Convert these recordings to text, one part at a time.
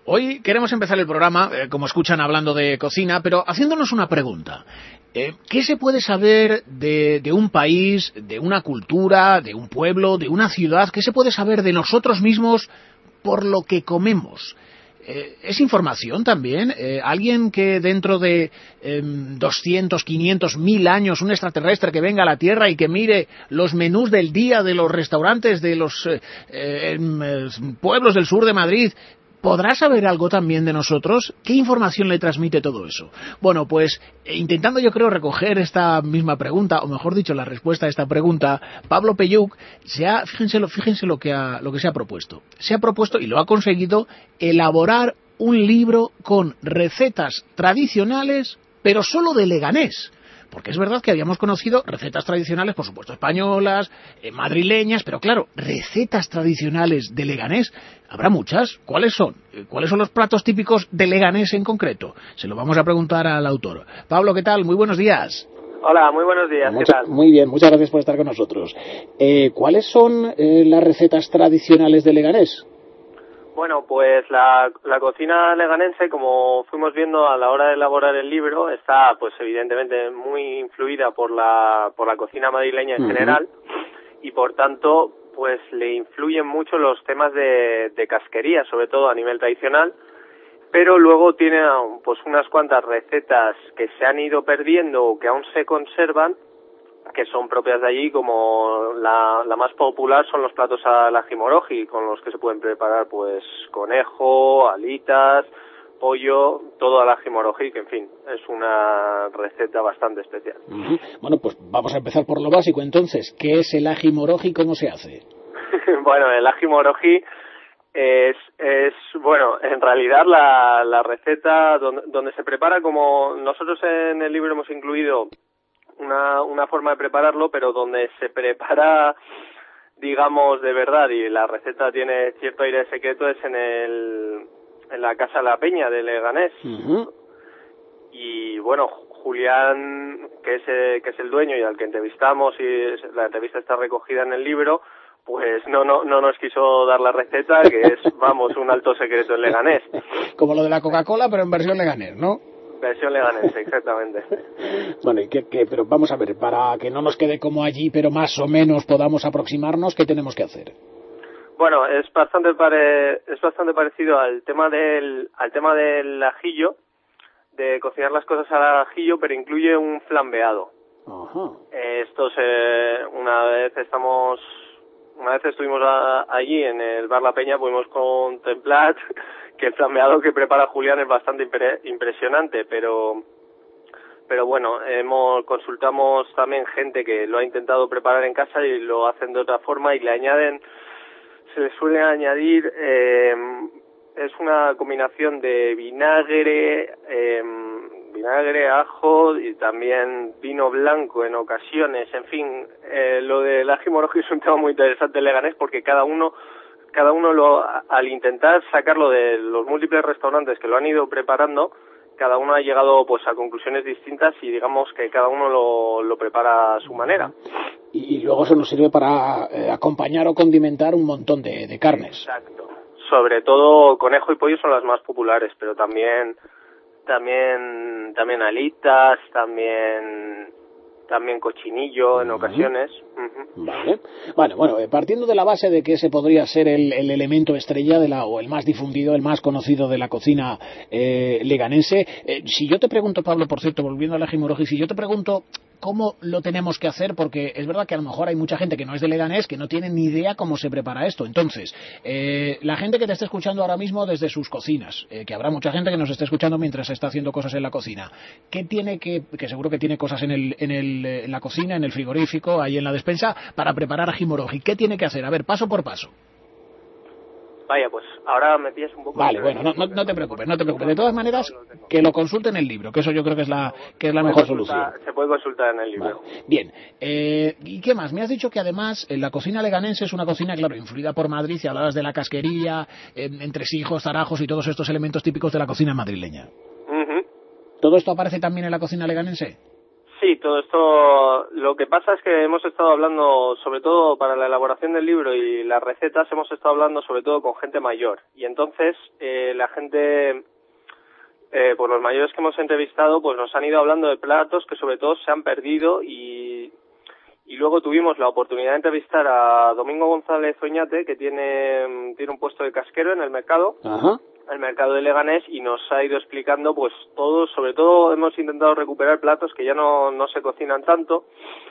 Hoy queremos empezar el programa, como escuchan, hablando de cocina, pero haciéndonos una pregunta. ¿Qué se puede saber de un país, de una cultura, de un pueblo, de una ciudad? ¿Qué se puede saber de nosotros mismos por lo que comemos? ¿Es información también? ¿Alguien que dentro de 200, 500, 1000 años, un extraterrestre que venga a la Tierra y que mire los menús del día de los restaurantes de los pueblos del sur de Madrid, ¿podrá saber algo también de nosotros? ¿Qué información le transmite todo eso? Bueno, pues intentando yo creo recoger esta misma pregunta, o mejor dicho, la respuesta a esta pregunta, Pablo Peyuc fíjense lo que se ha propuesto. Se ha propuesto, y lo ha conseguido, elaborar un libro con recetas tradicionales, pero solo de Leganés. Porque es verdad que habíamos conocido recetas tradicionales, por supuesto, españolas, madrileñas, pero claro, recetas tradicionales de Leganés, habrá muchas. ¿Cuáles son? ¿Cuáles son los platos típicos de Leganés en concreto? Se lo vamos a preguntar al autor. Pablo, ¿qué tal? Muy buenos días. Hola, muy buenos días. ¿Qué tal? Muy bien, muchas gracias por estar con nosotros. ¿Cuáles son las recetas tradicionales de Leganés? Bueno, pues la cocina leganense, como fuimos viendo a la hora de elaborar el libro, está pues evidentemente muy influida por la cocina madrileña en general, y por tanto pues le influyen mucho los temas de casquería, sobre todo a nivel tradicional, pero luego tiene pues unas cuantas recetas que se han ido perdiendo o que aún se conservan, que son propias de allí, como la más popular son los platos al ajimoroji, con los que se pueden preparar pues conejo, alitas, pollo, todo al ajimoroji, que en fin, es una receta bastante especial. Bueno, pues vamos a empezar por lo básico entonces. ¿Qué es el ajimoroji y cómo se hace? Bueno, el ajimoroji es bueno, en realidad la receta donde se prepara, como nosotros en el libro hemos incluido una forma de prepararlo, pero donde se prepara, digamos, de verdad, y la receta tiene cierto aire de secreto, es en la Casa La Peña de Leganés. Y bueno, Julián, que es el dueño y al que entrevistamos, y la entrevista está recogida en el libro, pues no nos quiso dar la receta, que es, vamos, un alto secreto en Leganés. Como lo de la Coca-Cola, pero en versión Leganés, ¿no? Versión leganense, exactamente. Bueno, pero vamos a ver, para que no nos quede como allí, pero más o menos podamos aproximarnos, ¿qué tenemos que hacer? Bueno, es bastante parecido al tema del ajillo, de cocinar las cosas al ajillo, pero incluye un flambeado. Ajá. Una vez estuvimos allí en el Bar La Peña, pudimos contemplar que el flambeado que prepara Julián es bastante impresionante, pero bueno, consultamos también gente que lo ha intentado preparar en casa y lo hacen de otra forma, y se le suele añadir, es una combinación de vinagre, ajo y también vino blanco en ocasiones. En fin, lo del ajimoroji es un tema muy interesante en Leganés, porque cada uno al intentar sacarlo de los múltiples restaurantes que lo han ido preparando, cada uno ha llegado pues a conclusiones distintas, y digamos que cada uno lo prepara a su manera. Y luego eso nos sirve para acompañar o condimentar un montón de carnes. Exacto. Sobre todo conejo y pollo son las más populares, pero también alitas, también cochinillo en ocasiones. Vale. Bueno, partiendo de la base de que ese podría ser el elemento estrella o el más difundido, el más conocido de la cocina leganense, si yo te pregunto, Pablo, por cierto, volviendo al ajimoroji, si yo te pregunto cómo lo tenemos que hacer, porque es verdad que a lo mejor hay mucha gente que no es de Leganés, que no tiene ni idea cómo se prepara esto. Entonces, la gente que te esté escuchando ahora mismo desde sus cocinas, que habrá mucha gente que nos esté escuchando mientras está haciendo cosas en la cocina, ¿qué tiene que seguro que tiene cosas en la cocina, en el frigorífico, ahí en la despensa, para preparar ajimoroji? ¿Qué tiene que hacer? A ver, paso por paso. Vaya, pues ahora me pillas un poco... Vale, bueno, no te preocupes. De todas maneras, que lo consulten en el libro, que eso yo creo que es la mejor solución. Se puede consultar en el libro. Vale. Bien, ¿y qué más? Me has dicho que además la cocina leganense es una cocina, claro, influida por Madrid, y hablabas de la casquería, entresijos, zarajos y todos estos elementos típicos de la cocina madrileña. ¿Todo esto aparece también en la cocina leganense? Sí, todo esto, lo que pasa es que hemos estado hablando, sobre todo para la elaboración del libro y las recetas, hemos estado hablando sobre todo con gente mayor. Y entonces, la gente, pues los mayores que hemos entrevistado, pues nos han ido hablando de platos que sobre todo se han perdido y luego tuvimos la oportunidad de entrevistar a Domingo González Oñate, que tiene un puesto de casquero en el mercado. Ajá. El mercado de Leganés, y nos ha ido explicando pues todo, sobre todo hemos intentado recuperar platos que ya no se cocinan tanto,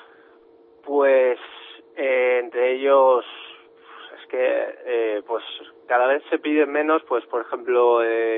pues entre ellos es que pues cada vez se piden menos, pues por ejemplo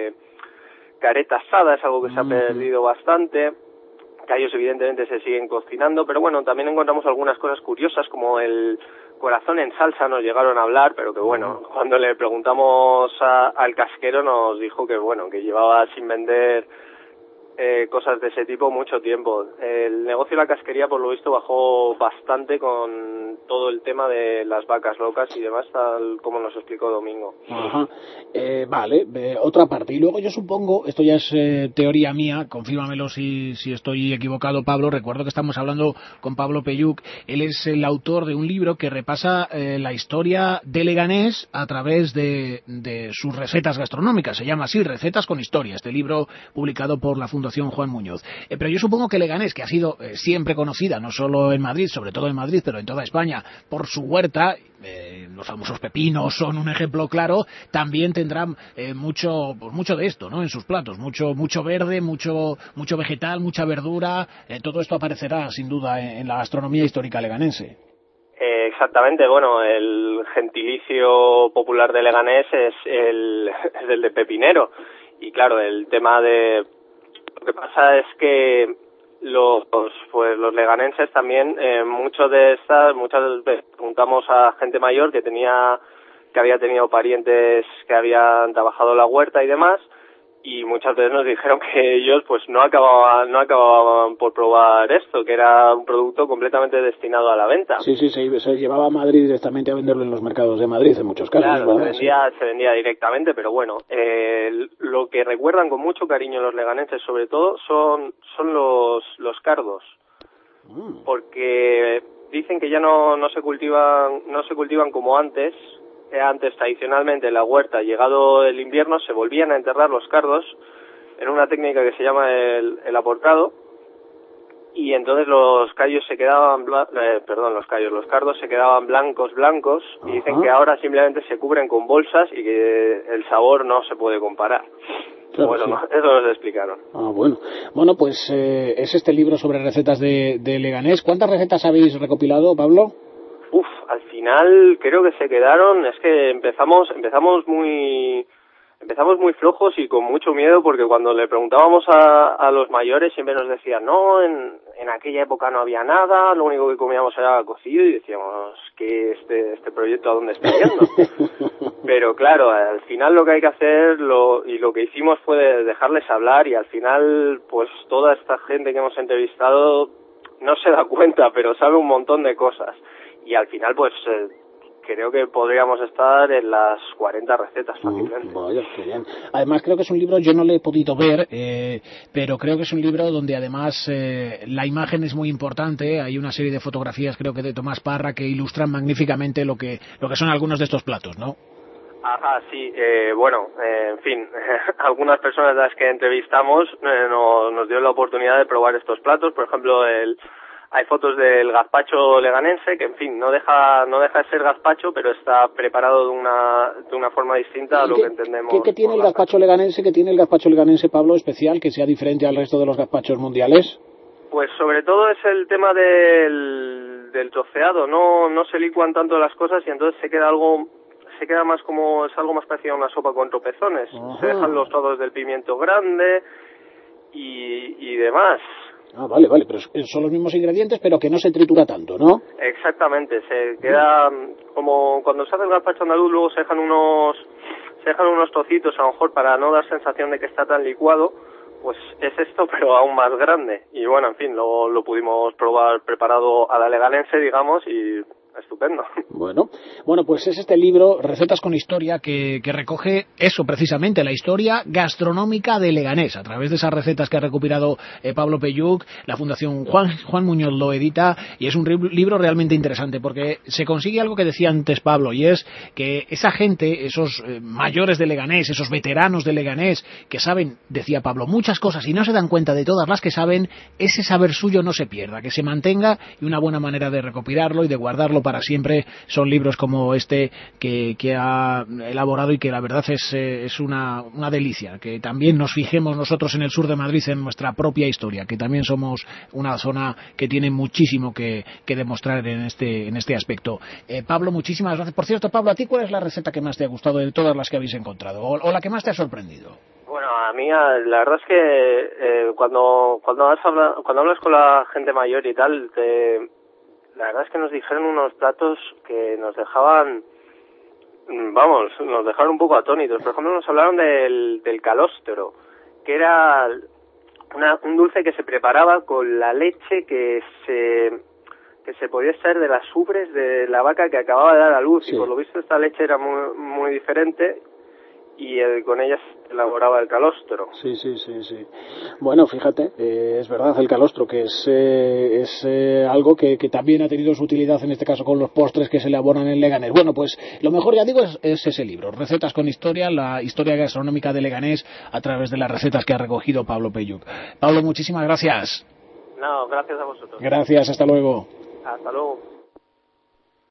careta asada es algo que se ha perdido bastante. Callos evidentemente se siguen cocinando, pero bueno, también encontramos algunas cosas curiosas como el corazón en salsa, nos llegaron a hablar, pero que bueno, cuando le preguntamos al casquero nos dijo que bueno, que llevaba sin vender cosas de ese tipo mucho tiempo. El negocio de la casquería por lo visto bajó bastante con todo el tema de las vacas locas y demás, tal como nos explicó Domingo. Ajá. Vale, otra parte. Y luego yo supongo, esto ya es teoría mía, confírmamelo si estoy equivocado, Pablo. Recuerdo que estamos hablando con Pablo Peyuc. Él es el autor de un libro que repasa la historia de Leganés a través de sus recetas gastronómicas. Se llama así, Recetas con Historia, este libro publicado por la Fundación Juan Muñoz. Pero yo supongo que Leganés, que ha sido siempre conocida, no solo en Madrid, sobre todo en Madrid, pero en toda España, por su huerta, los famosos pepinos son un ejemplo claro, también tendrán mucho de esto, ¿no? En sus platos, mucho verde, mucho vegetal, mucha verdura, todo esto aparecerá sin duda en la gastronomía histórica leganense. Exactamente, bueno, el gentilicio popular de Leganés es el de pepinero, y claro, el tema de lo que pasa es que los leganenses también, muchas veces preguntamos a gente mayor que había tenido parientes que habían trabajado la huerta y demás, y muchas veces nos dijeron que ellos pues no acababan por probar esto, que era un producto completamente destinado a la venta. Sí, se llevaba a Madrid directamente a venderlo en los mercados de Madrid en muchos casos. Claro, se vendía directamente, pero bueno, lo que recuerdan con mucho cariño los leganenses sobre todo son los cardos, porque dicen que ya no se cultivan como antes. Antes, tradicionalmente, en la huerta, llegado el invierno, se volvían a enterrar los cardos en una técnica que se llama el aporcado, y entonces los cardos se quedaban blancos, y dicen que ahora simplemente se cubren con bolsas y que el sabor no se puede comparar. Claro, bueno, sí. no, eso nos explicaron. Bueno, pues es este libro sobre recetas de Leganés. ¿Cuántas recetas habéis recopilado, Pablo? Al final creo que se quedaron, es que empezamos muy flojos y con mucho miedo, porque cuando le preguntábamos a los mayores siempre nos decían, no, en aquella época no había nada, lo único que comíamos era cocido, y decíamos que este proyecto a dónde está yendo. Pero claro, al final lo que hay que hacer y lo que hicimos fue dejarles hablar, y al final pues toda esta gente que hemos entrevistado no se da cuenta, pero sabe un montón de cosas. Y al final, pues, creo que podríamos estar en las 40 recetas fácilmente. Vaya, qué bien. Además, creo que es un libro, yo no lo he podido ver, pero creo que es un libro donde además la imagen es muy importante. Hay una serie de fotografías, creo que de Tomás Parra, que ilustran magníficamente lo que son algunos de estos platos, ¿no? Ajá, sí. En fin, algunas personas a las que entrevistamos nos dio la oportunidad de probar estos platos. Por ejemplo, hay fotos del gazpacho leganense, que en fin, no deja de ser gazpacho, pero está preparado de una forma distinta a lo que entendemos. ¿Qué tiene el gazpacho leganense? ¿Qué tiene el gazpacho leganense, Pablo, especial, que sea diferente al resto de los gazpachos mundiales? Pues sobre todo es el tema del troceado, no se licuan tanto las cosas, y entonces se queda más como, es algo más parecido a una sopa con tropezones. Ajá. Se dejan los trozos del pimiento grande y demás. Vale, pero son los mismos ingredientes, pero que no se tritura tanto, ¿no? Exactamente, se queda como cuando se hace el gazpacho andaluz, luego se dejan unos trocitos, a lo mejor para no dar sensación de que está tan licuado, pues es esto, pero aún más grande. Y bueno, en fin, lo pudimos probar preparado a la leganense, digamos, y estupendo. Bueno, pues es este libro, Recetas con Historia, que recoge eso precisamente, la historia gastronómica de Leganés, a través de esas recetas que ha recopilado Pablo Peyuc. La Fundación Juan Muñoz lo edita, y es un libro realmente interesante, porque se consigue algo que decía antes Pablo, y es que esa gente, esos mayores de Leganés, esos veteranos de Leganés, que saben, decía Pablo, muchas cosas y no se dan cuenta de todas las que saben, ese saber suyo no se pierda, que se mantenga, y una buena manera de recopilarlo y de guardarlo para siempre son libros como este que ha elaborado, y que la verdad es una delicia, que también nos fijemos nosotros en el sur de Madrid en nuestra propia historia, que también somos una zona que tiene muchísimo que demostrar en este aspecto. Pablo, muchísimas gracias. Por cierto, Pablo, ¿a ti cuál es la receta que más te ha gustado de todas las que habéis encontrado, o la que más te ha sorprendido? Bueno, a mí la verdad es que cuando hablas con la gente mayor y tal, la verdad es que nos dijeron unos platos que nos dejaron un poco atónitos. Por ejemplo, nos hablaron del calostro, que era un dulce que se preparaba con la leche que se podía extraer de las ubres de la vaca que acababa de dar a luz, sí. Y por lo visto esta leche era muy, muy diferente, y con ella se elaboraba el calostro. Sí. Bueno, fíjate, es verdad, el calostro, que es algo que también ha tenido su utilidad, en este caso con los postres que se elaboran en Leganés. Bueno, pues lo mejor, ya digo, es ese libro, Recetas con Historia, la historia gastronómica de Leganés, a través de las recetas que ha recogido Pablo Peyuc. Pablo, muchísimas gracias. No, gracias a vosotros. Gracias, hasta luego. Hasta luego.